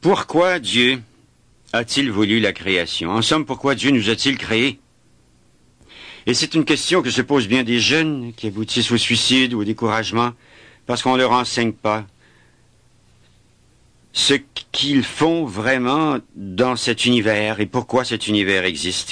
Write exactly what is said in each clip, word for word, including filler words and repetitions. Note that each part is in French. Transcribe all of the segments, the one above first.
Pourquoi Dieu a-t-il voulu la création? En somme, pourquoi Dieu nous a-t-il créés? Et c'est une question que se posent bien des jeunes qui aboutissent au suicide ou au découragement parce qu'on ne leur enseigne pas ce qu'ils font vraiment dans cet univers et pourquoi cet univers existe.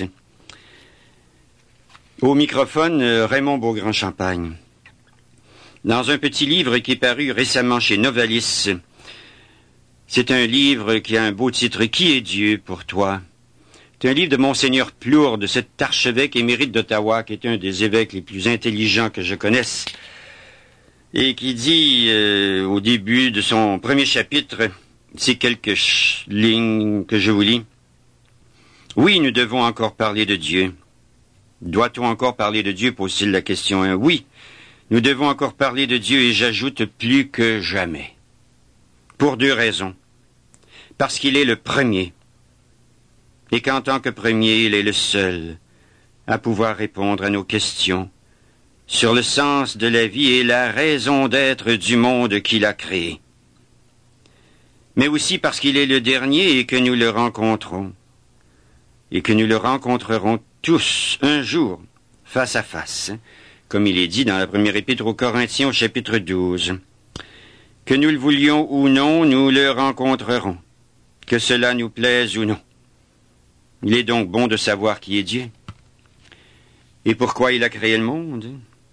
Au microphone, Raymond Beaugrand-Champagne. Dans un petit livre qui est paru récemment chez Novalis, c'est un livre qui a un beau titre « Qui est Dieu pour toi ?» C'est un livre de Monseigneur Plourde, cet archevêque émérite d'Ottawa, qui est un des évêques les plus intelligents que je connaisse, et qui dit euh, au début de son premier chapitre, ces quelques ch- lignes que je vous lis. « Oui, nous devons encore parler de Dieu. » Doit-on encore parler de Dieu, pose-t-il la question. Hein? Oui, nous devons encore parler de Dieu, et j'ajoute plus que jamais. Pour deux raisons. Parce qu'il est le premier, et qu'en tant que premier, il est le seul à pouvoir répondre à nos questions sur le sens de la vie et la raison d'être du monde qu'il a créé. Mais aussi parce qu'il est le dernier et que nous le rencontrons, et que nous le rencontrerons tous un jour, face à face, comme il est dit dans la première épître aux Corinthiens au chapitre douze. Que nous le voulions ou non, nous le rencontrerons, que cela nous plaise ou non. Il est donc bon de savoir qui est Dieu et pourquoi il a créé le monde.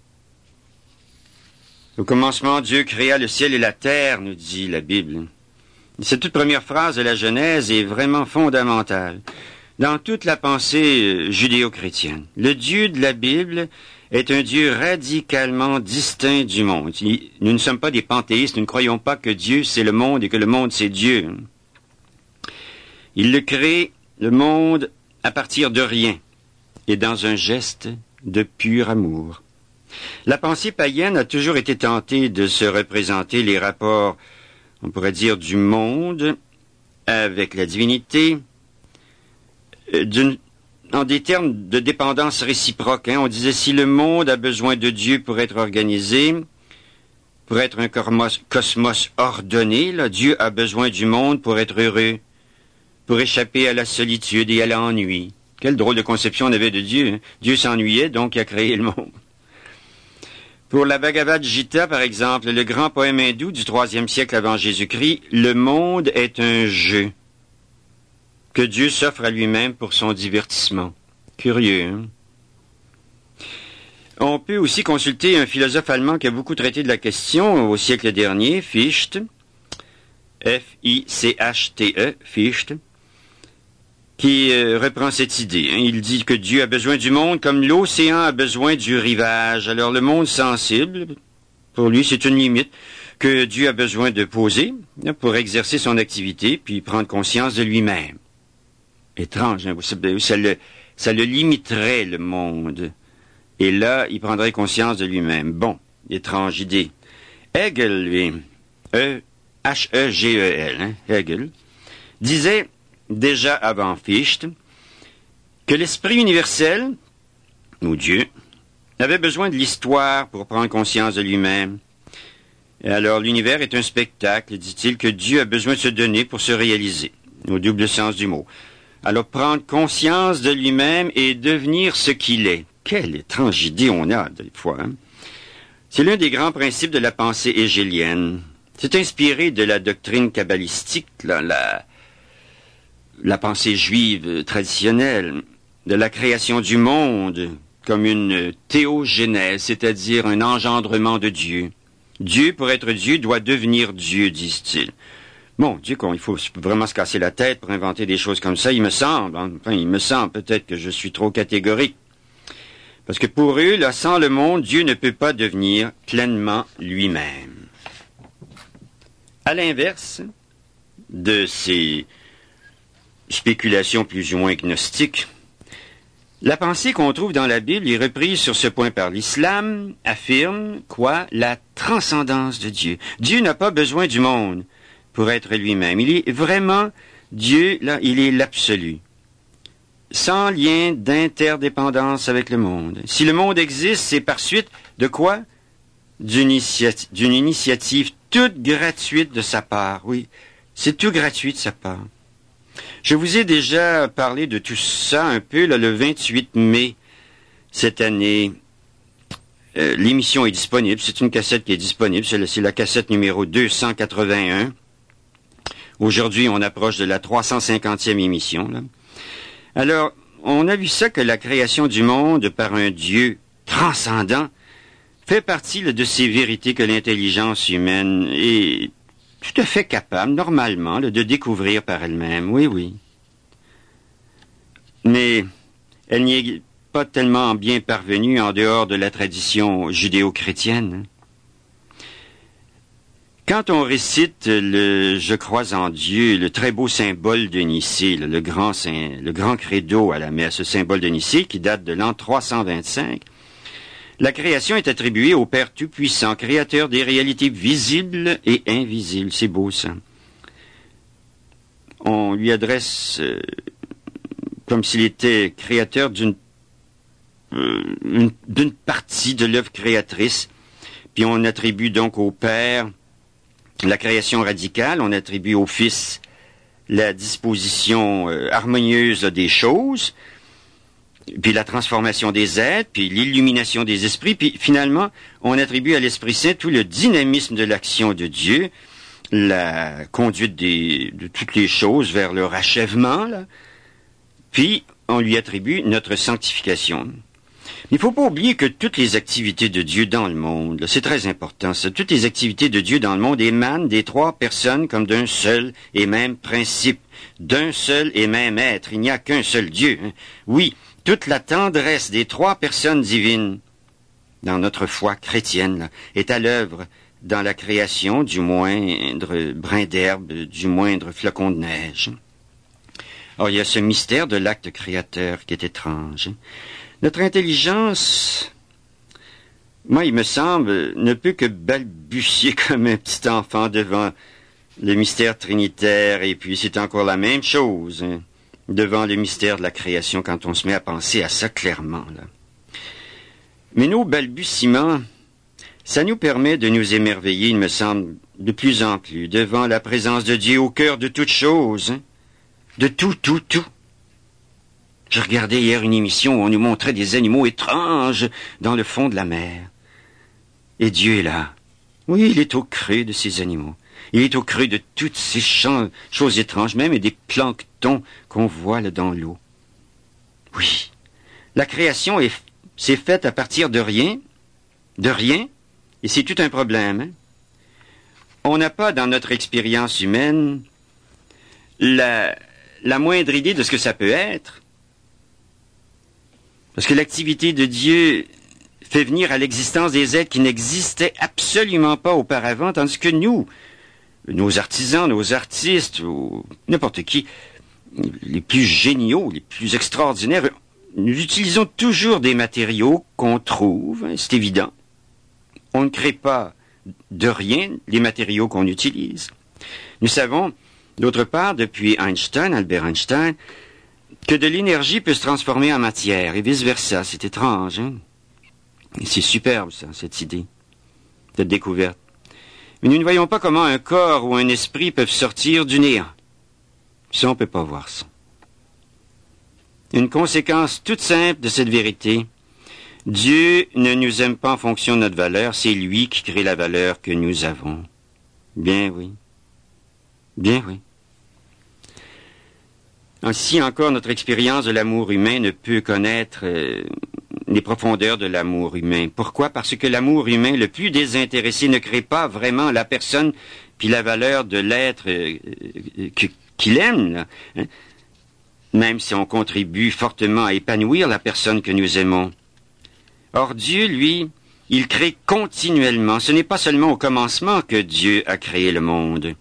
Au commencement, Dieu créa le ciel et la terre, nous dit la Bible. Cette toute première phrase de la Genèse est vraiment fondamentale dans toute la pensée judéo-chrétienne. Le Dieu de la Bible est un Dieu radicalement distinct du monde. Nous ne sommes pas des panthéistes, nous ne croyons pas que Dieu c'est le monde et que le monde c'est Dieu. Il le crée, le monde, à partir de rien et dans un geste de pur amour. La pensée païenne a toujours été tentée de se représenter les rapports, on pourrait dire, du monde avec la divinité, d'une en des termes de dépendance réciproque. Hein. On disait, si le monde a besoin de Dieu pour être organisé, pour être un cosmos, cosmos ordonné, là, Dieu a besoin du monde pour être heureux, pour échapper à la solitude et à l'ennui. Quelle drôle de conception on avait de Dieu. Hein. Dieu s'ennuyait, donc il a créé le monde. Pour la Bhagavad Gita, par exemple, le grand poème hindou du troisième siècle avant Jésus-Christ, le monde est un jeu que Dieu s'offre à lui-même pour son divertissement. Curieux, hein? On peut aussi consulter un philosophe allemand qui a beaucoup traité de la question au siècle dernier, Fichte, F I C H T E, Fichte, qui euh, reprend cette idée. Hein. Il dit que Dieu a besoin du monde comme l'océan a besoin du rivage. Alors le monde sensible, pour lui, c'est une limite que Dieu a besoin de poser hein, pour exercer son activité, puis prendre conscience de lui-même. Étrange, hein? ça, le, ça le limiterait, le monde. Et là, il prendrait conscience de lui-même. Bon, étrange idée. Hegel, lui, E, H E G E L, hein, Hegel, disait, déjà avant Fichte, que l'esprit universel, ou Dieu, avait besoin de l'histoire pour prendre conscience de lui-même. Et alors, l'univers est un spectacle, dit-il, que Dieu a besoin de se donner pour se réaliser, au double sens du mot. Alors, prendre conscience de lui-même et devenir ce qu'il est. Quelle étrange idée on a, des fois. Hein? C'est l'un des grands principes de la pensée hégélienne. C'est inspiré de la doctrine kabbalistique, là, la, la pensée juive traditionnelle, de la création du monde comme une théogénèse, c'est-à-dire un engendrement de Dieu. Dieu, pour être Dieu, doit devenir Dieu, disent-ils. Bon, Dieu, il faut vraiment se casser la tête pour inventer des choses comme ça, il me semble. Enfin, il me semble peut-être que je suis trop catégorique. Parce que pour eux, là, sans le monde, Dieu ne peut pas devenir pleinement lui-même. À l'inverse de ces spéculations plus ou moins gnostiques, la pensée qu'on trouve dans la Bible est reprise sur ce point par l'islam, affirme, quoi? La transcendance de Dieu. Dieu n'a pas besoin du monde pour être lui-même. Il est vraiment Dieu, là, il est l'absolu. Sans lien d'interdépendance avec le monde. Si le monde existe, c'est par suite de quoi? D'une initiative, d'une initiative toute gratuite de sa part, oui. C'est tout gratuit de sa part. Je vous ai déjà parlé de tout ça un peu là, le vingt-huit mai cette année. Euh, l'émission est disponible. C'est une cassette qui est disponible. C'est la, c'est la cassette numéro deux cent quatre-vingt-un. Aujourd'hui, on approche de la trois cent cinquantième émission. Là. Alors, on a vu ça que la création du monde par un Dieu transcendant fait partie là, de ces vérités que l'intelligence humaine est tout à fait capable, normalement, là, de découvrir par elle-même. Oui, oui. Mais elle n'y est pas tellement bien parvenue en dehors de la tradition judéo-chrétienne. Quand on récite le « Je crois en Dieu », le très beau symbole de Nicée, le grand, le grand credo à la messe, ce symbole de Nicée qui date de l'an trois cent vingt-cinq, la création est attribuée au Père Tout-Puissant, créateur des réalités visibles et invisibles. C'est beau, ça. On lui adresse euh, comme s'il était créateur d'une euh, une, d'une partie de l'œuvre créatrice. Puis on attribue donc au Père la création radicale, on attribue au Fils la disposition euh, harmonieuse des choses, puis la transformation des êtres, puis l'illumination des esprits, puis finalement, on attribue à l'Esprit Saint tout le dynamisme de l'action de Dieu, la conduite des, de toutes les choses vers leur achèvement, là. Puis on lui attribue notre sanctification. Il ne faut pas oublier que toutes les activités de Dieu dans le monde, là, c'est très important, ça, toutes les activités de Dieu dans le monde émanent des trois personnes comme d'un seul et même principe, d'un seul et même être. Il n'y a qu'un seul Dieu. Hein. Oui, toute la tendresse des trois personnes divines dans notre foi chrétienne là, est à l'œuvre dans la création du moindre brin d'herbe, du moindre flocon de neige. Or, il y a ce mystère de l'acte créateur qui est étrange. Notre intelligence, moi, il me semble, ne peut que balbutier comme un petit enfant devant le mystère trinitaire, et puis c'est encore la même chose, hein, devant le mystère de la création, quand on se met à penser à ça clairement, là. Mais nos balbutiements, ça nous permet de nous émerveiller, il me semble, de plus en plus, devant la présence de Dieu au cœur de toutes choses, hein, de tout, tout, tout. Je regardais hier une émission où on nous montrait des animaux étranges dans le fond de la mer. Et Dieu est là. Oui, il est au creux de ces animaux. Il est au creux de toutes ces champs, choses étranges, même des planctons qu'on voit là dans l'eau. Oui, la création est, s'est faite à partir de rien, de rien, et c'est tout un problème. Hein? On n'a pas dans notre expérience humaine la, la moindre idée de ce que ça peut être. Parce que l'activité de Dieu fait venir à l'existence des êtres qui n'existaient absolument pas auparavant, tandis que nous, nos artisans, nos artistes, ou n'importe qui, les plus géniaux, les plus extraordinaires, nous utilisons toujours des matériaux qu'on trouve, hein, c'est évident. On ne crée pas de rien les matériaux qu'on utilise. Nous savons, d'autre part, depuis Einstein, Albert Einstein, que de l'énergie peut se transformer en matière, et vice-versa. C'est étrange, hein? Et c'est superbe, ça, cette idée, cette découverte. Mais nous ne voyons pas comment un corps ou un esprit peuvent sortir du néant. Ça, on ne peut pas voir ça. Une conséquence toute simple de cette vérité, Dieu ne nous aime pas en fonction de notre valeur, c'est lui qui crée la valeur que nous avons. Bien oui. Bien oui. Ainsi encore, notre expérience de l'amour humain ne peut connaître euh, les profondeurs de l'amour humain. Pourquoi? Parce que l'amour humain, le plus désintéressé, ne crée pas vraiment la personne puis la valeur de l'être euh, euh, qu'il aime, là, hein? Même si on contribue fortement à épanouir la personne que nous aimons. Or, Dieu, lui, il crée continuellement. Ce n'est pas seulement au commencement que Dieu a créé le monde.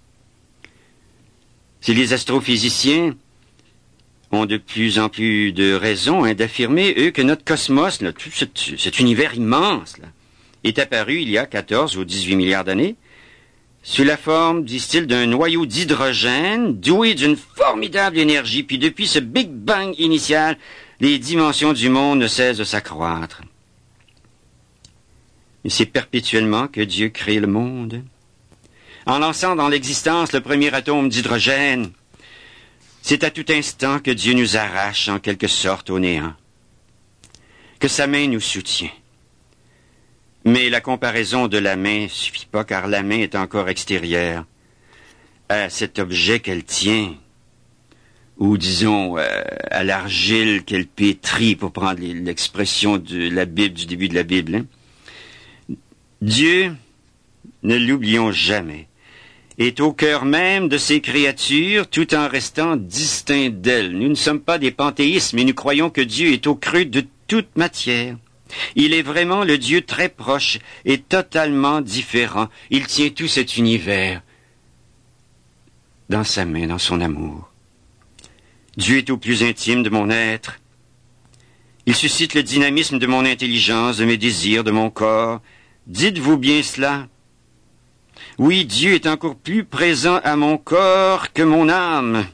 Si les astrophysiciens ont de plus en plus de raisons hein, d'affirmer, eux, que notre cosmos, là, tout cet, cet univers immense, là, est apparu il y a quatorze ou dix-huit milliards d'années, sous la forme, disent-ils, d'un noyau d'hydrogène doué d'une formidable énergie, puis depuis ce Big Bang initial, les dimensions du monde ne cessent de s'accroître. Et c'est perpétuellement que Dieu crée le monde. en lançant dans l'existence le premier atome d'hydrogène. C'est à tout instant que Dieu nous arrache en quelque sorte au néant, que sa main nous soutient. Mais la comparaison de la main ne suffit pas, car la main est encore extérieure à cet objet qu'elle tient, ou disons euh, à l'argile qu'elle pétrit, pour prendre l'expression de la Bible, du début de la Bible. Hein. Dieu, ne l'oublions jamais, est au cœur même de ses créatures, tout en restant distinct d'elles. Nous ne sommes pas des panthéistes, mais nous croyons que Dieu est au creux de toute matière. Il est vraiment le Dieu très proche et totalement différent. Il tient tout cet univers dans sa main, dans son amour. Dieu est au plus intime de mon être. Il suscite le dynamisme de mon intelligence, de mes désirs, de mon corps. Dites-vous bien cela? Oui, Dieu est encore plus présent à mon corps que mon âme.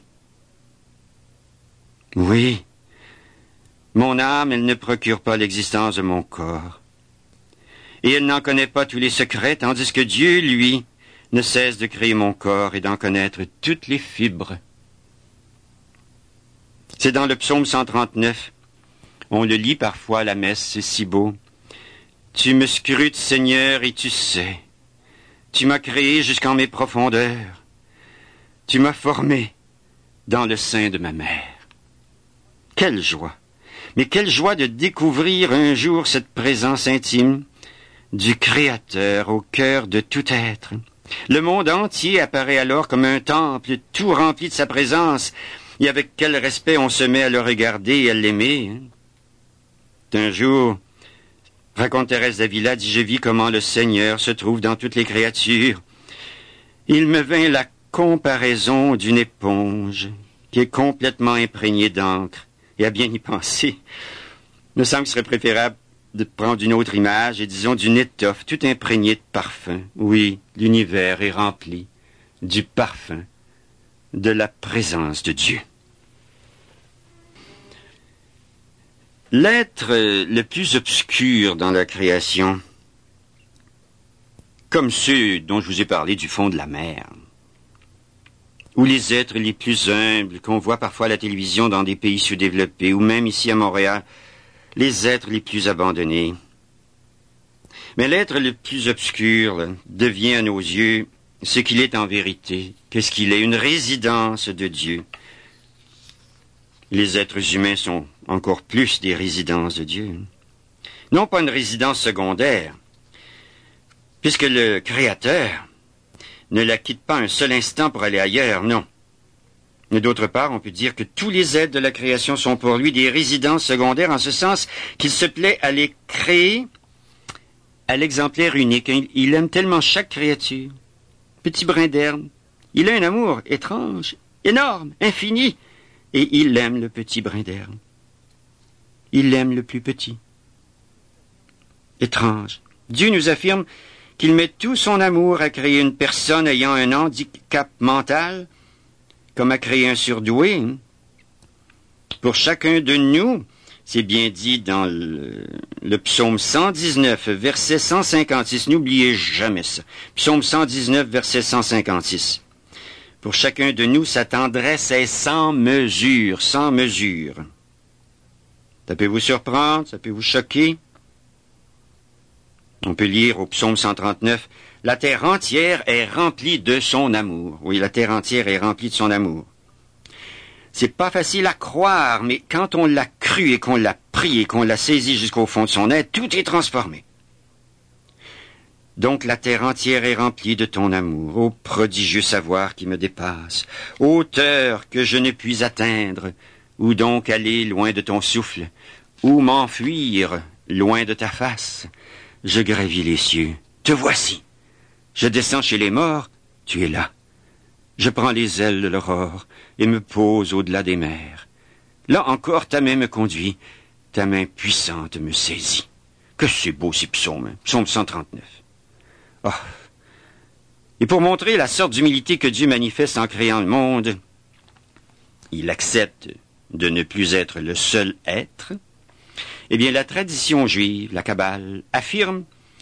Oui, mon âme, elle ne procure pas l'existence de mon corps. Et elle n'en connaît pas tous les secrets, tandis que Dieu, lui, ne cesse de créer mon corps et d'en connaître toutes les fibres. C'est dans le psaume cent trente-neuf. On le lit parfois à la messe, c'est si beau. Tu me scrutes, Seigneur, et tu sais. Tu m'as créé jusqu'en mes profondeurs. Tu m'as formé dans le sein de ma mère. Quelle joie! Mais quelle joie de découvrir un jour cette présence intime du Créateur au cœur de tout être. Le monde entier apparaît alors comme un temple tout rempli de sa présence, et avec quel respect on se met à le regarder et à l'aimer. Un jour, raconte Thérèse d'Avila, dit, je vis comment le Seigneur se trouve dans toutes les créatures. Il me vint la comparaison d'une éponge qui est complètement imprégnée d'encre. Et à bien y penser, il me semble qu'il serait préférable de prendre une autre image et disons d'une étoffe tout imprégnée de parfum. Oui, l'univers est rempli du parfum de la présence de Dieu. L'être le plus obscur dans la création, comme ceux dont je vous ai parlé du fond de la mer, ou les êtres les plus humbles qu'on voit parfois à la télévision dans des pays sous-développés, ou même ici à Montréal, les êtres les plus abandonnés. Mais l'être le plus obscur là, devient à nos yeux ce qu'il est en vérité. Qu'est-ce qu'il est? Une résidence de Dieu. Les êtres humains sont encore plus des résidences de Dieu. Non pas une résidence secondaire, puisque le Créateur ne la quitte pas un seul instant pour aller ailleurs, non. Mais d'autre part, on peut dire que tous les êtres de la création sont pour lui des résidences secondaires, en ce sens qu'il se plaît à les créer à l'exemplaire unique. Il aime tellement chaque créature. Petit brin d'herbe. Il a un amour étrange, énorme, infini. Et il aime le petit brin d'herbe. Il aime le plus petit. Étrange. Dieu nous affirme qu'il met tout son amour à créer une personne ayant un handicap mental, comme à créer un surdoué. Hein. Pour chacun de nous, c'est bien dit dans le, le psaume cent dix-neuf, verset cent cinquante-six. N'oubliez jamais ça. Psaume cent dix-neuf, verset cent cinquante-six. Pour chacun de nous, sa tendresse est sans mesure, sans mesure. Ça peut vous surprendre, ça peut vous choquer. On peut lire au psaume cent trente-neuf, « La terre entière est remplie de son amour. » Oui, la terre entière est remplie de son amour. C'est pas facile à croire, mais quand on l'a cru et qu'on l'a pris et qu'on l'a saisi jusqu'au fond de son être, tout est transformé. Donc la terre entière est remplie de ton amour, ô prodigieux savoir qui me dépasse, hauteur que je ne puis atteindre, où donc aller loin de ton souffle, où m'enfuir loin de ta face. Je gravis les cieux, te voici. Je descends chez les morts, tu es là. Je prends les ailes de l'aurore et me pose au-delà des mers. Là encore, ta main me conduit, ta main puissante me saisit. Que c'est beau ces psaumes, hein? Psaume cent trente-neuf. Oh. Et pour montrer la sorte d'humilité que Dieu manifeste en créant le monde, il accepte de ne plus être le seul être. Eh bien, la tradition juive, la Kabbale, affirme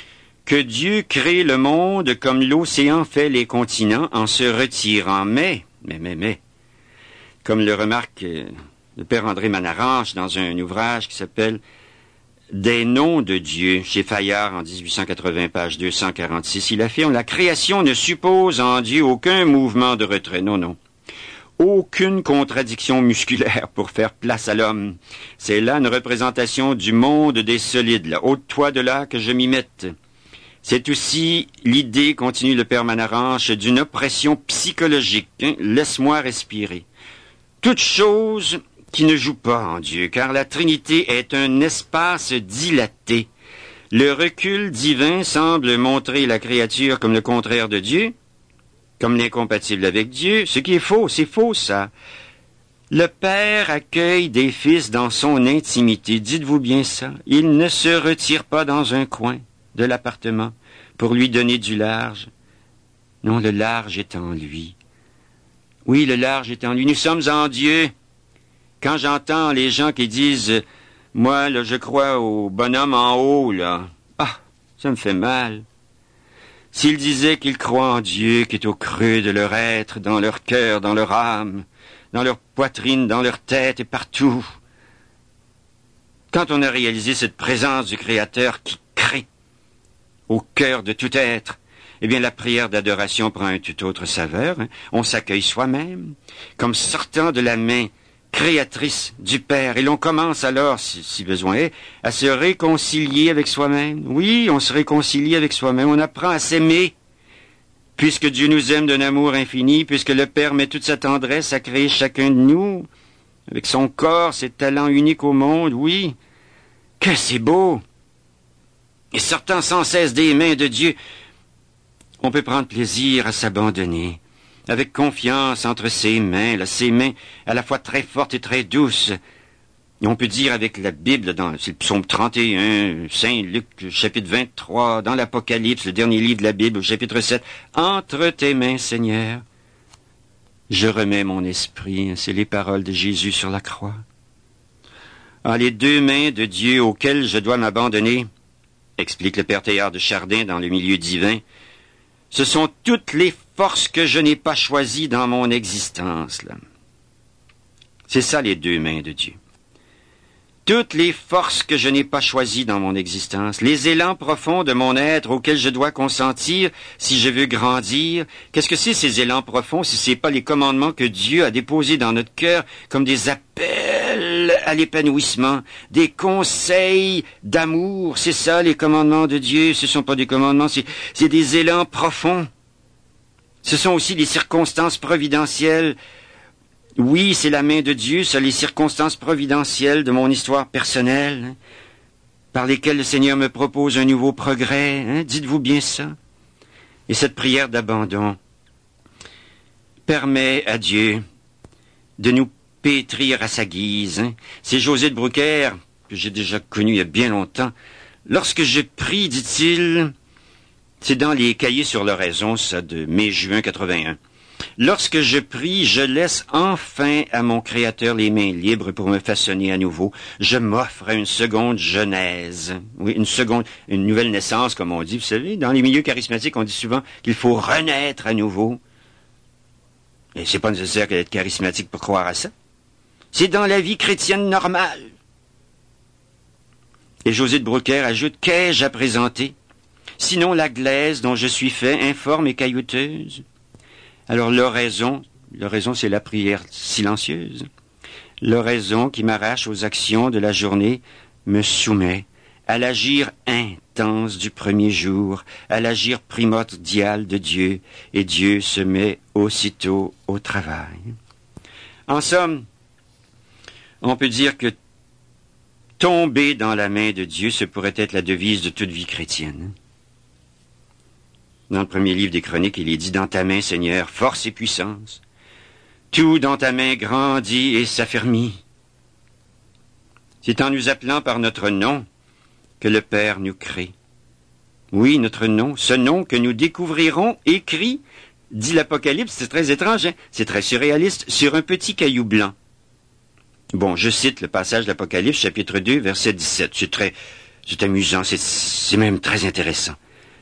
que Dieu crée le monde comme l'océan fait les continents en se retirant. Mais, mais, mais, mais, comme le remarque le père André Manarange dans un ouvrage qui s'appelle « Des noms de Dieu » chez Fayard en dix-huit cent quatre-vingts, page deux cent quarante-six, il affirme « La création ne suppose en Dieu aucun mouvement de retrait. » Non, non. Aucune contradiction musculaire pour faire place à l'homme. C'est là une représentation du monde des solides. Là. Ôte-toi de là que je m'y mette. C'est aussi l'idée, continue le père Manaranche, d'une oppression psychologique. Hein? Laisse-moi respirer. Toute chose qui ne joue pas en Dieu, car la Trinité est un espace dilaté. Le recul divin semble montrer la créature comme le contraire de Dieu, comme l'incompatible avec Dieu, ce qui est faux, c'est faux ça. Le Père accueille des fils dans son intimité, dites-vous bien ça. Il ne se retire pas dans un coin de l'appartement pour lui donner du large. Non, le large est en lui. Oui, le large est en lui. Nous sommes en Dieu. Quand j'entends les gens qui disent « Moi, là, je crois au bonhomme en haut, là. » Ah, ça me fait mal. S'ils disaient qu'ils croient en Dieu, qui est au creux de leur être, dans leur cœur, dans leur âme, dans leur poitrine, dans leur tête et partout. Quand on a réalisé cette présence du Créateur qui crée au cœur de tout être, eh bien la prière d'adoration prend une toute autre saveur. Hein. On s'accueille soi-même, comme sortant de la main créatrice du Père. Et l'on commence alors, si, si besoin est, à se réconcilier avec soi-même. Oui, on se réconcilie avec soi-même. On apprend à s'aimer, puisque Dieu nous aime d'un amour infini, puisque le Père met toute sa tendresse à créer chacun de nous, avec son corps, ses talents uniques au monde. Oui, que c'est beau! Et sortant sans cesse des mains de Dieu, on peut prendre plaisir à s'abandonner, avec confiance entre ses mains, là, ses mains à la fois très fortes et très douces. Et on peut dire avec la Bible, dans c'est le psaume trente et un, Saint Luc, chapitre vingt-trois, dans l'Apocalypse, le dernier livre de la Bible, chapitre sept, « Entre tes mains, Seigneur, je remets mon esprit. » C'est les paroles de Jésus sur la croix. Ah, les deux mains de Dieu auxquelles je dois m'abandonner, explique le père Théard de Chardin dans le Milieu divin, ce sont toutes les forces que je n'ai pas choisies dans mon existence. Là. C'est ça les deux mains de Dieu. Toutes les forces que je n'ai pas choisies dans mon existence, les élans profonds de mon être auxquels je dois consentir si je veux grandir. Qu'est-ce que c'est ces élans profonds si ce n'est pas les commandements que Dieu a déposés dans notre cœur comme des appels à l'épanouissement, des conseils d'amour. C'est ça les commandements de Dieu. Ce ne sont pas des commandements, c'est, c'est des élans profonds. Ce sont aussi les circonstances providentielles. Oui, c'est la main de Dieu, c'est les circonstances providentielles de mon histoire personnelle, hein, par lesquelles le Seigneur me propose un nouveau progrès. Hein, dites-vous bien ça. Et cette prière d'abandon permet à Dieu de nous pétrir à sa guise. Hein. C'est José de Brouckère, que j'ai déjà connu il y a bien longtemps. Lorsque je prie, dit-il, c'est dans les cahiers sur l'oraison, ça, de mai-juin quatre-vingt-un. Lorsque je prie, je laisse enfin à mon Créateur les mains libres pour me façonner à nouveau. Je m'offre à une seconde genèse. Oui, une seconde, une nouvelle naissance, comme on dit. Vous savez, dans les milieux charismatiques, on dit souvent qu'il faut renaître à nouveau. Et c'est pas nécessaire d'être charismatique pour croire à ça. C'est dans la vie chrétienne normale. Et José de Brouckère ajoute, qu'ai-je à présenter? Sinon la glaise dont je suis fait, informe et caillouteuse. Alors l'oraison, l'oraison c'est la prière silencieuse. L'oraison qui m'arrache aux actions de la journée me soumet à l'agir intense du premier jour, à l'agir primordial de Dieu, et Dieu se met aussitôt au travail. En somme, on peut dire que tomber dans la main de Dieu, ce pourrait être la devise de toute vie chrétienne. Dans le premier livre des Chroniques, il est dit « Dans ta main, Seigneur, force et puissance. Tout dans ta main grandit et s'affermit. » C'est en nous appelant par notre nom que le Père nous crée. Oui, notre nom, ce nom que nous découvrirons écrit, dit l'Apocalypse, c'est très étrange, hein? C'est très surréaliste, sur un petit caillou blanc. Bon, je cite le passage de l'Apocalypse, chapitre deux, verset dix-sept. C'est très, c'est amusant, c'est, c'est même très intéressant.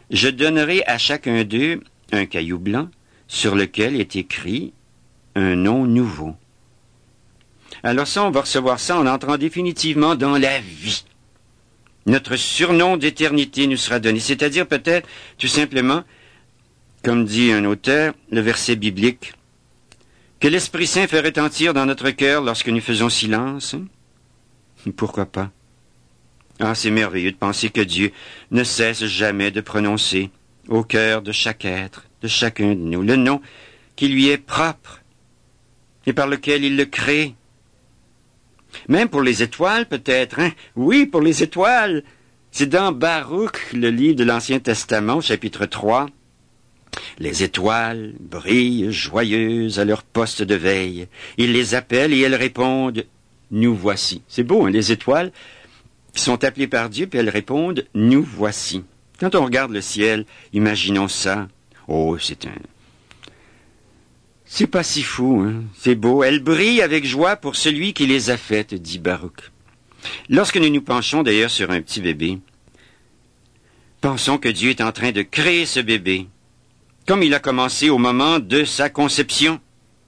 « Je donnerai à chacun d'eux un caillou blanc sur lequel est écrit un nom nouveau. » Alors ça, on va recevoir ça en entrant définitivement dans la vie. Notre surnom d'éternité nous sera donné, c'est-à-dire peut-être tout simplement, comme dit un auteur, le verset biblique, que l'Esprit Saint fait retentir dans notre cœur lorsque nous faisons silence. Pourquoi pas? Ah, c'est merveilleux de penser que Dieu ne cesse jamais de prononcer au cœur de chaque être, de chacun de nous, le nom qui lui est propre et par lequel il le crée. Même pour les étoiles, peut-être, hein? Oui, pour les étoiles. C'est dans Baruch, le livre de l'Ancien Testament, chapitre trois. Les étoiles brillent joyeuses à leur poste de veille. Il les appelle et elles répondent « Nous voici ». C'est beau, hein, les étoiles qui sont appelées par Dieu, puis elles répondent « Nous voici ». Quand on regarde le ciel, imaginons ça. Oh, c'est un... C'est pas si fou, hein? C'est beau. Elles brillent avec joie pour celui qui les a faites, dit Baruch. Lorsque nous nous penchons d'ailleurs sur un petit bébé, pensons que Dieu est en train de créer ce bébé, comme il a commencé au moment de sa conception.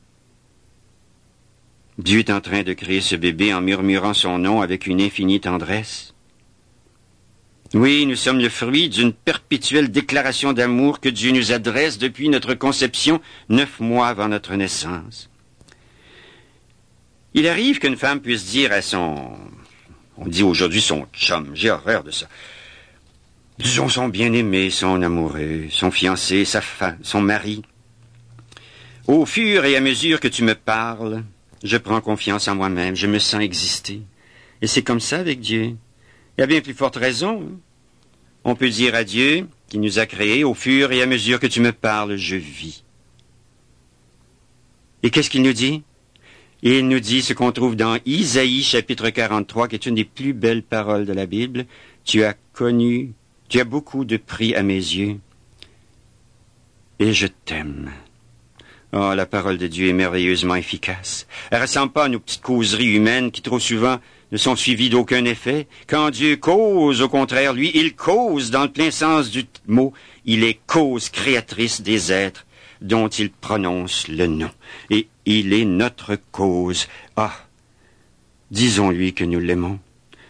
Dieu est en train de créer ce bébé en murmurant son nom avec une infinie tendresse. Oui, nous sommes le fruit d'une perpétuelle déclaration d'amour que Dieu nous adresse depuis notre conception, neuf mois avant notre naissance. Il arrive qu'une femme puisse dire à son... On dit aujourd'hui son chum, j'ai horreur de ça. Disons son bien-aimé, son amoureux, son fiancé, sa femme, son mari. Au fur et à mesure que tu me parles, je prends confiance en moi-même, je me sens exister. Et c'est comme ça avec Dieu. Il y a bien plus forte raison. On peut dire à Dieu, qui nous a créés, au fur et à mesure que tu me parles, je vis. Et qu'est-ce qu'il nous dit? Il nous dit ce qu'on trouve dans Isaïe, chapitre quarante-trois, qui est une des plus belles paroles de la Bible. Tu as connu, tu as beaucoup de prix à mes yeux, et je t'aime. Oh, la parole de Dieu est merveilleusement efficace. Elle ne ressemble pas à nos petites causeries humaines qui trop souvent ne sont suivies d'aucun effet. Quand Dieu cause, au contraire, lui, il cause dans le plein sens du mot. Il est cause créatrice des êtres dont il prononce le nom. Et il est notre cause. Ah, disons-lui que nous l'aimons.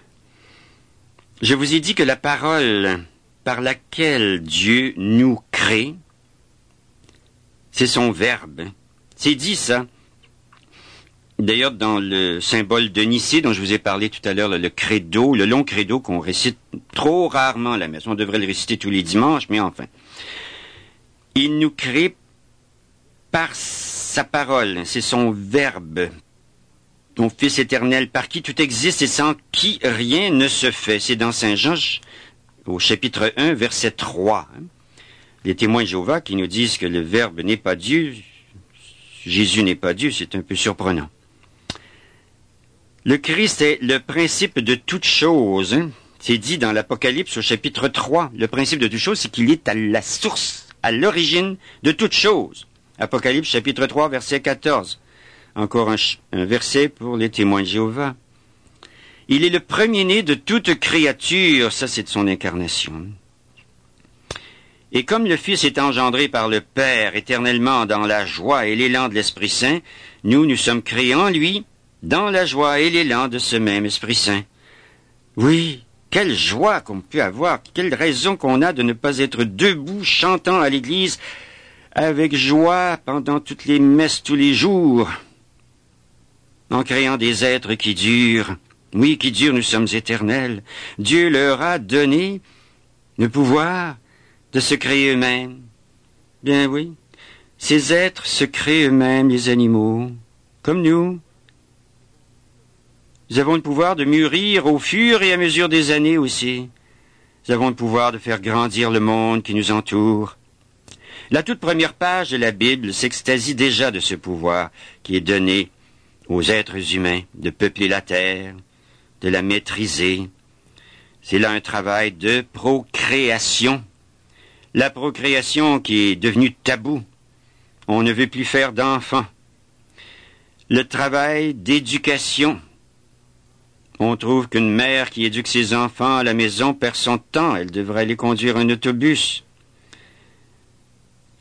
Je vous ai dit que la parole par laquelle Dieu nous crée, c'est son verbe. C'est dit ça. D'ailleurs, dans le symbole de Nicée, dont je vous ai parlé tout à l'heure, le credo, le long credo qu'on récite trop rarement à la messe. On devrait le réciter tous les dimanches, mais enfin. Il nous crée par sa parole. C'est son verbe. Ton Fils éternel, par qui tout existe et sans qui rien ne se fait. C'est dans Saint Jean, au chapitre un, verset trois. Les témoins de Jéhovah qui nous disent que le Verbe n'est pas Dieu, Jésus n'est pas Dieu, c'est un peu surprenant. Le Christ est le principe de toute chose. Hein? C'est dit dans l'Apocalypse au chapitre trois. Le principe de toute chose, c'est qu'il est à la source, à l'origine de toute chose. Apocalypse chapitre trois, verset quatorze. Encore un, un verset pour les témoins de Jéhovah. Il est le premier-né de toute créature. Ça, c'est de son incarnation. Et comme le Fils est engendré par le Père éternellement dans la joie et l'élan de l'Esprit Saint, nous, nous sommes créés en lui, dans la joie et l'élan de ce même Esprit Saint. Oui, quelle joie qu'on peut avoir, quelle raison qu'on a de ne pas être debout chantant à l'église avec joie pendant toutes les messes tous les jours, en créant des êtres qui durent. Oui, qui durent, nous sommes éternels. Dieu leur a donné le pouvoir de se créer eux-mêmes. Bien oui, ces êtres se créent eux-mêmes, les animaux, comme nous. Nous avons le pouvoir de mûrir au fur et à mesure des années aussi. Nous avons le pouvoir de faire grandir le monde qui nous entoure. La toute première page de la Bible s'extasie déjà de ce pouvoir qui est donné aux êtres humains de peupler la terre, de la maîtriser. C'est là un travail de procréation. La procréation qui est devenue tabou. On ne veut plus faire d'enfants. Le travail d'éducation. On trouve qu'une mère qui éduque ses enfants à la maison perd son temps. Elle devrait aller conduire un autobus.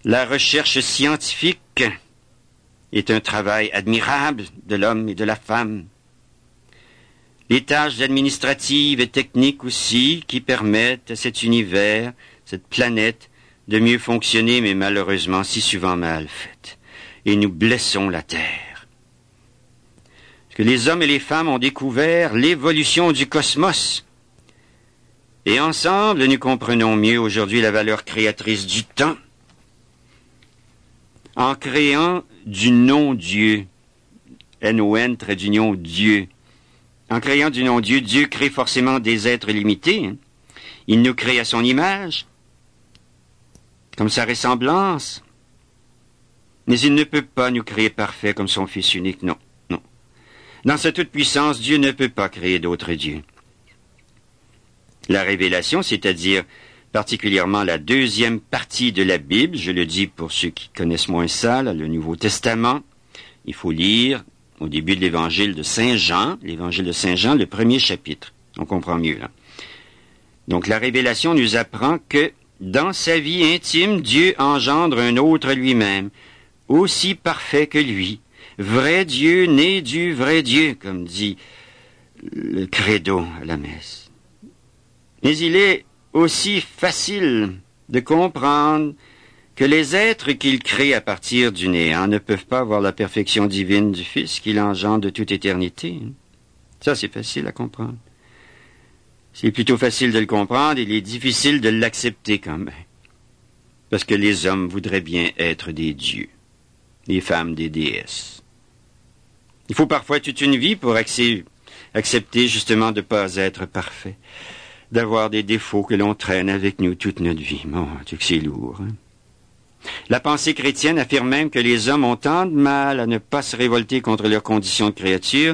La recherche scientifique est un travail admirable de l'homme et de la femme. Les tâches administratives et techniques aussi qui permettent à cet univers, cette planète, de mieux fonctionner, mais malheureusement si souvent mal faites. Et nous blessons la Terre. Parce que les hommes et les femmes ont découvert l'évolution du cosmos. Et ensemble, nous comprenons mieux aujourd'hui la valeur créatrice du temps. En créant du non-Dieu, N O N, trait d'union, Dieu. En créant du non-Dieu, Dieu crée forcément des êtres limités. Hein. Il nous crée à son image, comme sa ressemblance. Mais il ne peut pas nous créer parfaits comme son Fils unique, non, non. Dans sa toute-puissance, Dieu ne peut pas créer d'autres dieux. La révélation, c'est-à-dire particulièrement la deuxième partie de la Bible, je le dis pour ceux qui connaissent moins ça, là, le Nouveau Testament, il faut lire au début de l'évangile de Saint Jean, l'évangile de Saint Jean, le premier chapitre. On comprend mieux, là. Donc la révélation nous apprend que dans sa vie intime, Dieu engendre un autre lui-même, aussi parfait que lui, vrai Dieu, né du vrai Dieu, comme dit le credo à la messe. Mais il est aussi facile de comprendre que les êtres qu'il crée à partir du néant ne peuvent pas avoir la perfection divine du Fils qu'il engendre de toute éternité. Ça, c'est facile à comprendre. C'est plutôt facile de le comprendre, il est difficile de l'accepter quand même. Parce que les hommes voudraient bien être des dieux, les femmes des déesses. Il faut parfois toute une vie pour accepter justement de ne pas être parfait, d'avoir des défauts que l'on traîne avec nous toute notre vie. Mon Dieu, que c'est lourd. Hein? La pensée chrétienne affirme même que les hommes ont tant de mal à ne pas se révolter contre leur condition de créature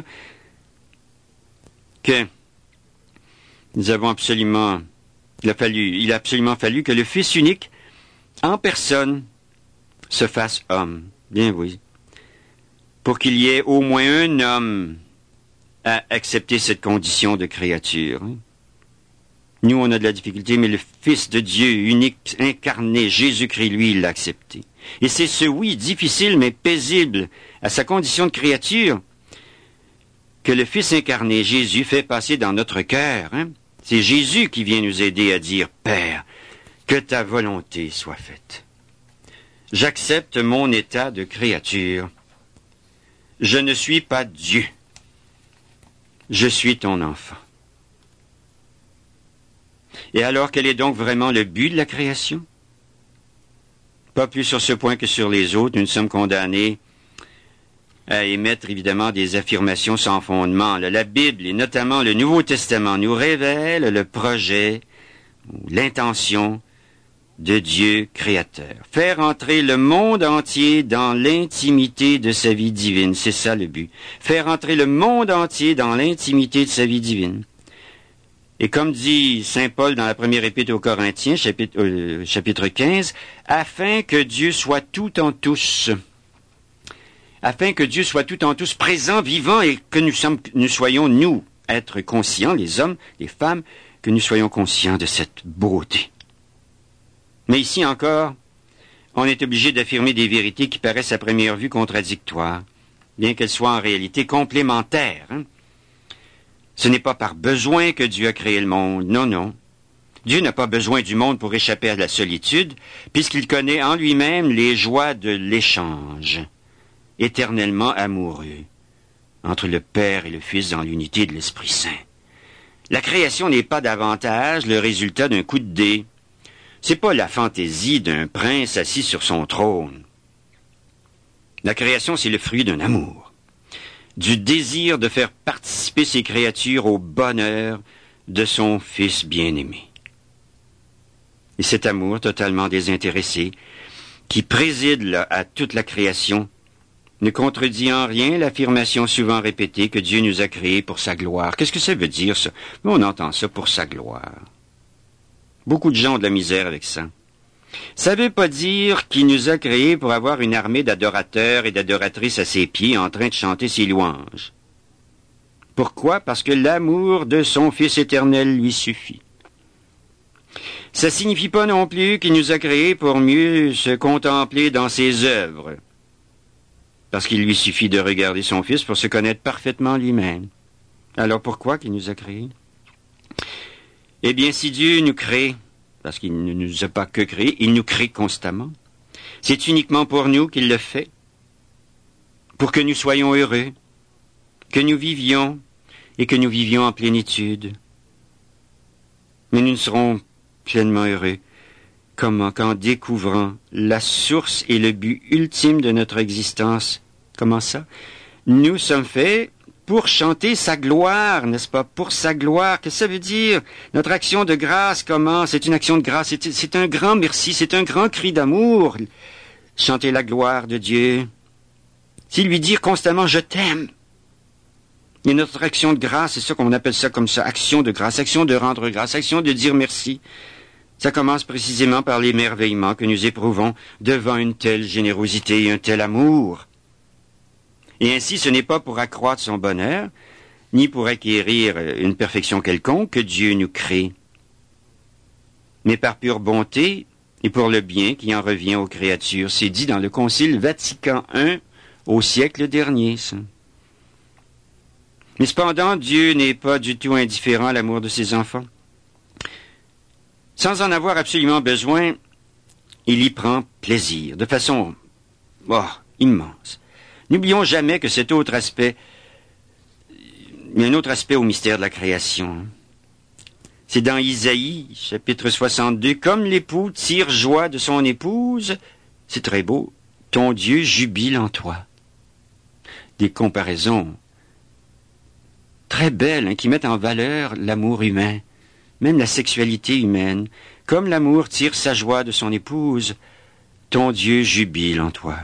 que nous avons absolument, il a fallu, il a absolument fallu que le Fils unique, en personne, se fasse homme. Bien oui. Pour qu'il y ait au moins un homme à accepter cette condition de créature. Hein? Nous, on a de la difficulté, mais le Fils de Dieu, unique, incarné, Jésus-Christ, lui, il l'a accepté. Et c'est ce oui difficile, mais paisible, à sa condition de créature, que le Fils incarné, Jésus, fait passer dans notre cœur. Hein? C'est Jésus qui vient nous aider à dire, « Père, que ta volonté soit faite. J'accepte mon état de créature. Je ne suis pas Dieu. Je suis ton enfant. » Et alors, quel est donc vraiment le but de la création? Pas plus sur ce point que sur les autres, nous sommes condamnés à émettre évidemment des affirmations sans fondement. La Bible, et notamment le Nouveau Testament, nous révèle le projet, ou l'intention de Dieu créateur. Faire entrer le monde entier dans l'intimité de sa vie divine, c'est ça le but. Faire entrer le monde entier dans l'intimité de sa vie divine. Et comme dit saint Paul dans la première épître aux Corinthiens, chapitre, euh, chapitre quinze, afin que Dieu soit tout en tous, afin que Dieu soit tout en tous présent, vivant, et que nous, sommes, nous soyons, nous, être conscients, les hommes, les femmes, que nous soyons conscients de cette beauté. Mais ici encore, on est obligé d'affirmer des vérités qui paraissent à première vue contradictoires, bien qu'elles soient en réalité complémentaires. Hein? Ce n'est pas par besoin que Dieu a créé le monde, non, non. Dieu n'a pas besoin du monde pour échapper à la solitude, puisqu'il connaît en lui-même les joies de l'échange, éternellement amoureux, entre le Père et le Fils dans l'unité de l'Esprit Saint. La création n'est pas davantage le résultat d'un coup de dé. C'est pas la fantaisie d'un prince assis sur son trône. La création, c'est le fruit d'un amour, du désir de faire participer ses créatures au bonheur de son Fils bien-aimé. Et cet amour totalement désintéressé, qui préside là, à toute la création, ne contredit en rien l'affirmation souvent répétée que Dieu nous a créés pour sa gloire. Qu'est-ce que ça veut dire, ça? On entend ça pour sa gloire. Beaucoup de gens ont de la misère avec ça. Ça ne veut pas dire qu'il nous a créés pour avoir une armée d'adorateurs et d'adoratrices à ses pieds en train de chanter ses louanges. Pourquoi? Parce que l'amour de son Fils éternel lui suffit. Ça signifie pas non plus qu'il nous a créés pour mieux se contempler dans ses œuvres, parce qu'il lui suffit de regarder son Fils pour se connaître parfaitement lui-même. Alors pourquoi qu'il nous a créés? Eh bien, si Dieu nous crée, parce qu'il ne nous a pas que créés, il nous crée constamment, c'est uniquement pour nous qu'il le fait, pour que nous soyons heureux, que nous vivions et que nous vivions en plénitude. Mais nous ne serons pleinement heureux. Comment? Qu'en découvrant la source et le but ultime de notre existence. Comment ça? Nous sommes faits pour chanter sa gloire, n'est-ce pas? Pour sa gloire. Qu'est-ce que ça veut dire? Notre action de grâce, comment? C'est une action de grâce. C'est, c'est un grand merci. C'est un grand cri d'amour. Chanter la gloire de Dieu. C'est lui dire constamment, je t'aime. Et notre action de grâce, c'est ça qu'on appelle ça comme ça, action de grâce, action de rendre grâce, action de dire merci. Ça commence précisément par l'émerveillement que nous éprouvons devant une telle générosité et un tel amour. Et ainsi, ce n'est pas pour accroître son bonheur, ni pour acquérir une perfection quelconque que Dieu nous crée, mais par pure bonté et pour le bien qui en revient aux créatures. C'est dit dans le Concile Vatican un au siècle dernier, ça. Mais cependant, Dieu n'est pas du tout indifférent à l'amour de ses enfants. Sans en avoir absolument besoin, il y prend plaisir, de façon oh, immense. N'oublions jamais que cet autre aspect, il y a un autre aspect au mystère de la création. C'est dans Isaïe, chapitre soixante-deux, comme l'époux tire joie de son épouse, c'est très beau, ton Dieu jubile en toi. Des comparaisons très belles, hein, qui mettent en valeur l'amour humain, même la sexualité humaine. Comme l'amour tire sa joie de son épouse, ton Dieu jubile en toi.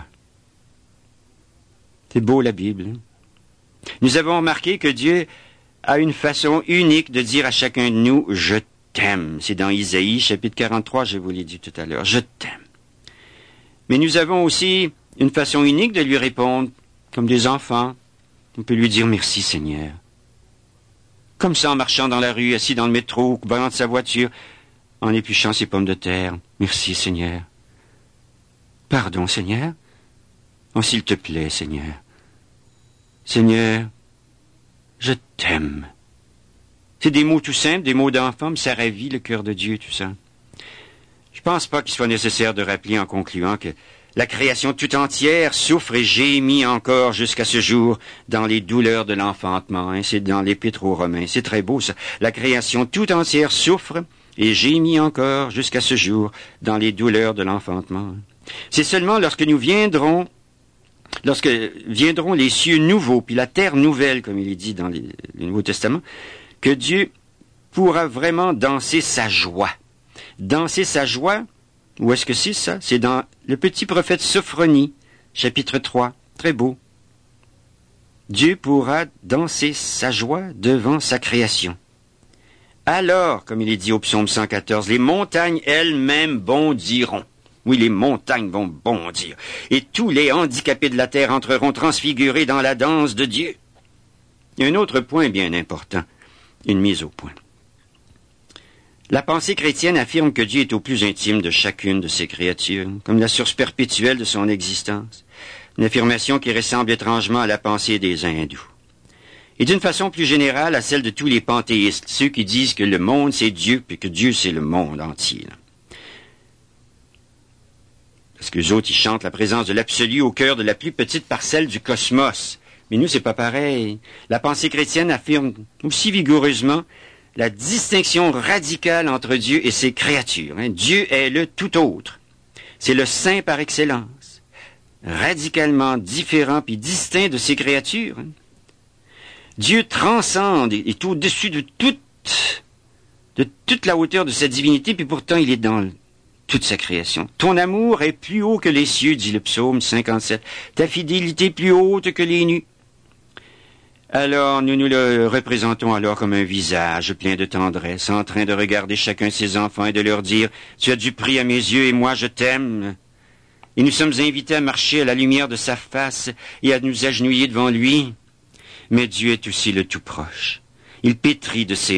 C'est beau la Bible. Hein? Nous avons remarqué que Dieu a une façon unique de dire à chacun de nous, je t'aime. C'est dans Isaïe, chapitre quarante-trois, je vous l'ai dit tout à l'heure, je t'aime. Mais nous avons aussi une façon unique de lui répondre, comme des enfants. On peut lui dire merci Seigneur. Comme ça, en marchant dans la rue, assis dans le métro, au volant de sa voiture, en épluchant ses pommes de terre. Merci, Seigneur. Pardon, Seigneur. Oh, s'il te plaît, Seigneur. Seigneur, je t'aime. C'est des mots tout simples, des mots d'enfant, mais ça ravit le cœur de Dieu, tout ça. Je pense pas qu'il soit nécessaire de rappeler en concluant que la création tout entière souffre et gémit encore jusqu'à ce jour dans les douleurs de l'enfantement. Hein, c'est dans l'Épître aux Romains. C'est très beau, ça. La création tout entière souffre et gémit encore jusqu'à ce jour dans les douleurs de l'enfantement. C'est seulement lorsque nous viendrons, lorsque viendront les cieux nouveaux, puis la terre nouvelle, comme il est dit dans les, le Nouveau Testament, que Dieu pourra vraiment danser sa joie. Danser sa joie, où est-ce que c'est ça? C'est dans le petit prophète Sophronie, chapitre trois. Très beau. Dieu pourra danser sa joie devant sa création. Alors, comme il est dit au psaume cent quatorze, les montagnes elles-mêmes bondiront. Oui, les montagnes vont bondir. Et tous les handicapés de la terre entreront transfigurés dans la danse de Dieu. Il y a un autre point bien important, une mise au point. La pensée chrétienne affirme que Dieu est au plus intime de chacune de ses créatures, comme la source perpétuelle de son existence, une affirmation qui ressemble étrangement à la pensée des hindous. Et d'une façon plus générale à celle de tous les panthéistes, ceux qui disent que le monde c'est Dieu, puis que Dieu c'est le monde entier. Parce que les autres, ils chantent la présence de l'absolu au cœur de la plus petite parcelle du cosmos. Mais nous, c'est pas pareil. La pensée chrétienne affirme aussi vigoureusement la distinction radicale entre Dieu et ses créatures. Hein. Dieu est le tout autre. C'est le saint par excellence. Radicalement différent puis distinct de ses créatures. Hein. Dieu transcende et est au-dessus de toute, de toute la hauteur de sa divinité, puis pourtant il est dans toute sa création. Ton amour est plus haut que les cieux, dit le psaume cinquante-sept. Ta fidélité plus haute que les nues. Alors, nous nous le représentons alors comme un visage plein de tendresse, en train de regarder chacun de ses enfants et de leur dire « Tu as du prix à mes yeux et moi je t'aime ». Et nous sommes invités à marcher à la lumière de sa face et à nous agenouiller devant lui. Mais Dieu est aussi le tout proche. Il pétrit de ses mains le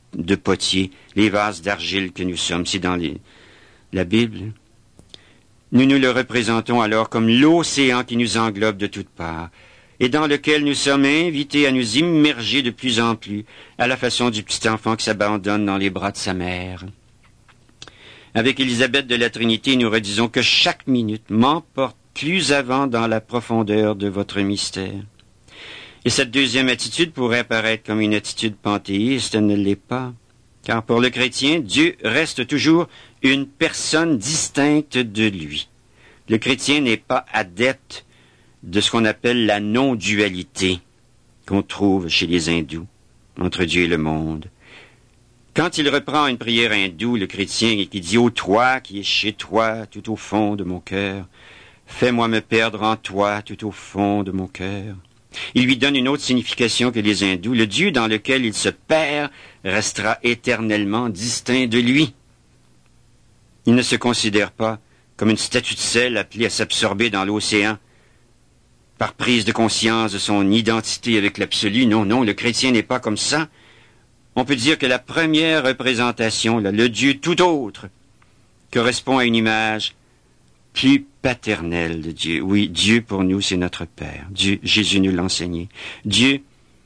de potier, les vases d'argile que nous sommes. C'est dans les, la Bible. Nous nous le représentons alors comme l'océan qui nous englobe de toutes parts, et dans lequel nous sommes invités à nous immerger de plus en plus, à la façon du petit enfant qui s'abandonne dans les bras de sa mère. Avec Élisabeth de la Trinité, nous redisons que chaque minute m'emporte plus avant dans la profondeur de votre mystère. Et cette deuxième attitude pourrait apparaître comme une attitude panthéiste, elle ne l'est pas. Car pour le chrétien, Dieu reste toujours une personne distincte de lui. Le chrétien n'est pas adepte de ce qu'on appelle la non-dualité qu'on trouve chez les hindous, entre Dieu et le monde. Quand il reprend une prière hindoue, le chrétien qui dit « Ô toi qui es chez toi, tout au fond de mon cœur, fais-moi me perdre en toi, tout au fond de mon cœur », il lui donne une autre signification que les hindous. Le Dieu dans lequel il se perd restera éternellement distinct de lui. Il ne se considère pas comme une statue de sel appelée à s'absorber dans l'océan par prise de conscience de son identité avec l'absolu. Non, non, le chrétien n'est pas comme ça. On peut dire que la première représentation, là, le Dieu tout autre, correspond à une image plus paternelle de Dieu. Oui, Dieu pour nous, c'est notre Père. Dieu, Jésus nous l'a enseigné. Dieu,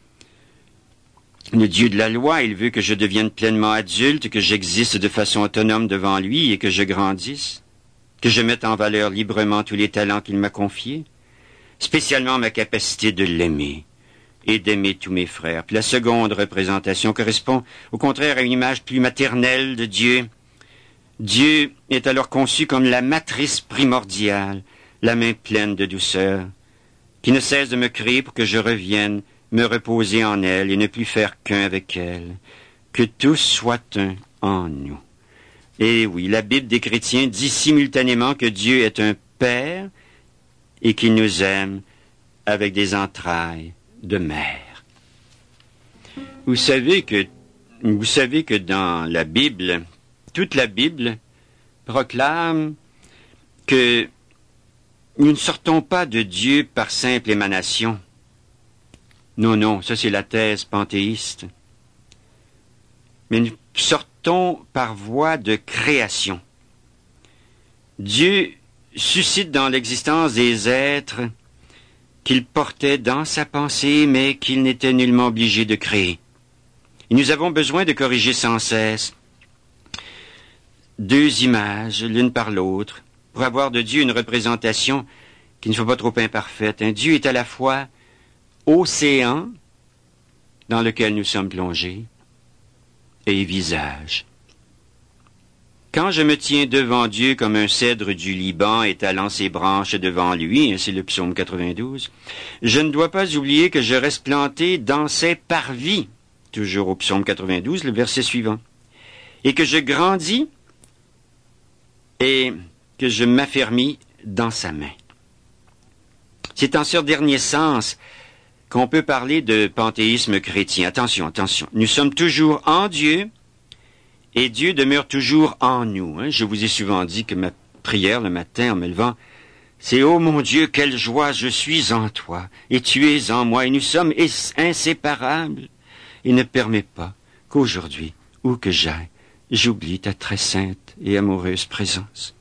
le Dieu de la loi, il veut que je devienne pleinement adulte, que j'existe de façon autonome devant lui et que je grandisse, que je mette en valeur librement tous les talents qu'il m'a confiés, spécialement ma capacité de l'aimer et d'aimer tous mes frères. Puis la seconde représentation correspond au contraire à une image plus maternelle de Dieu. Dieu est alors conçu comme la matrice primordiale, la main pleine de douceur, qui ne cesse de me créer pour que je revienne me reposer en elle et ne plus faire qu'un avec elle, que tous soient un en nous. Et oui, la Bible des chrétiens dit simultanément que Dieu est un Père et qu'il nous aime avec des entrailles de mère. Vous savez que, vous savez que dans la Bible, toute la Bible proclame que nous ne sortons pas de Dieu par simple émanation. Non, non, ça c'est la thèse panthéiste. Mais nous sortons par voie de création. Dieu suscite dans l'existence des êtres qu'il portait dans sa pensée, mais qu'il n'était nullement obligé de créer. Et nous avons besoin de corriger sans cesse deux images, l'une par l'autre, pour avoir de Dieu une représentation qui ne soit pas trop imparfaite. Un Dieu est à la fois océan dans lequel nous sommes plongés et visage. Quand je me tiens devant Dieu comme un cèdre du Liban étalant ses branches devant lui, c'est le psaume quatre-vingt-douze, je ne dois pas oublier que je reste planté dans ses parvis, toujours au psaume quatre-vingt-douze, le verset suivant, et que je grandis et que je m'affermis dans sa main. C'est en ce dernier sens qu'on peut parler de panthéisme chrétien. Attention, attention, nous sommes toujours en Dieu, et Dieu demeure toujours en nous. Hein. Je vous ai souvent dit que ma prière le matin en me levant, c'est « Oh mon Dieu, quelle joie, je suis en toi, et tu es en moi, et nous sommes inséparables. » Et ne permets pas qu'aujourd'hui, où que j'aille, j'oublie ta très sainte et amoureuse présence.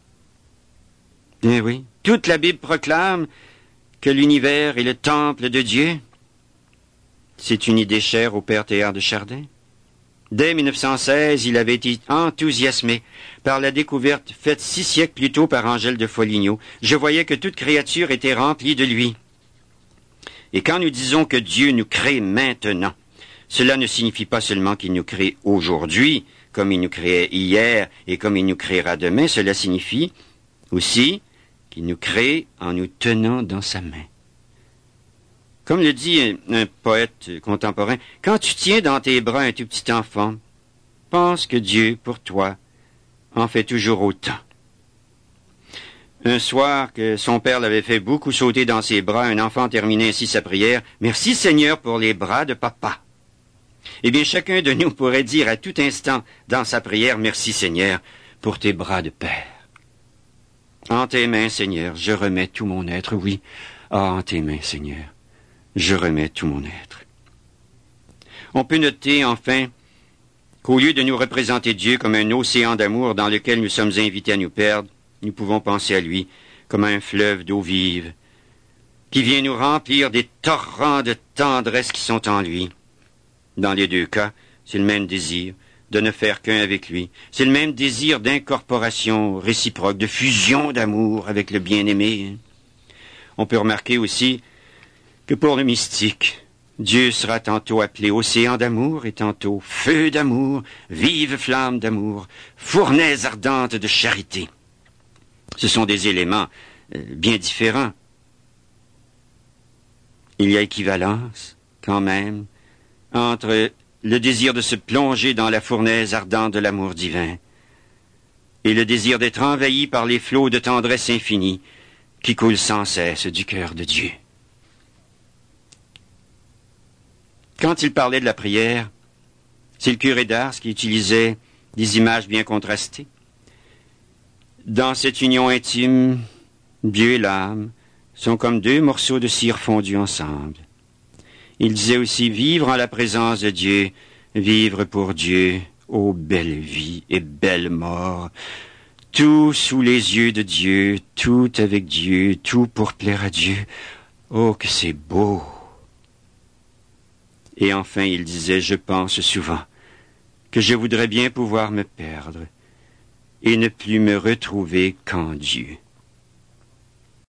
Bien oui, toute la Bible proclame que l'univers est le temple de Dieu. C'est une idée chère au père Théard de Chardin. Dès mille neuf cent seize, il avait été enthousiasmé par la découverte faite six siècles plus tôt par Angèle de Foligno. Je voyais que toute créature était remplie de lui. Et quand nous disons que Dieu nous crée maintenant, cela ne signifie pas seulement qu'il nous crée aujourd'hui, comme il nous créait hier et comme il nous créera demain. Cela signifie aussi qu'il nous crée en nous tenant dans sa main. Comme le dit un, un poète contemporain, quand tu tiens dans tes bras un tout petit enfant, pense que Dieu, pour toi, en fait toujours autant. Un soir que son père l'avait fait beaucoup sauter dans ses bras, un enfant terminait ainsi sa prière, « Merci Seigneur pour les bras de papa. » Eh bien, chacun de nous pourrait dire à tout instant dans sa prière, « Merci Seigneur pour tes bras de père. » En tes mains, Seigneur, je remets tout mon être, oui. Ah, en tes mains, Seigneur, je remets tout mon être. On peut noter, enfin, qu'au lieu de nous représenter Dieu comme un océan d'amour dans lequel nous sommes invités à nous perdre, nous pouvons penser à lui comme à un fleuve d'eau vive, qui vient nous remplir des torrents de tendresse qui sont en lui. Dans les deux cas, c'est le même désir de ne faire qu'un avec lui. C'est le même désir d'incorporation réciproque, de fusion d'amour avec le bien-aimé. On peut remarquer aussi que pour le mystique, Dieu sera tantôt appelé océan d'amour et tantôt feu d'amour, vive flamme d'amour, fournaise ardente de charité. Ce sont des éléments euh, bien différents. Il y a équivalence, quand même, entre le désir de se plonger dans la fournaise ardente de l'amour divin et le désir d'être envahi par les flots de tendresse infinie qui coulent sans cesse du cœur de Dieu. Quand il parlait de la prière, c'est le curé d'Ars qui utilisait des images bien contrastées. Dans cette union intime, Dieu et l'âme sont comme deux morceaux de cire fondus ensemble. Il disait aussi vivre en la présence de Dieu, vivre pour Dieu, ô belle vie et belle mort. Tout sous les yeux de Dieu, tout avec Dieu, tout pour plaire à Dieu. Oh, que c'est beau! Et enfin, il disait, je pense souvent que je voudrais bien pouvoir me perdre et ne plus me retrouver qu'en Dieu.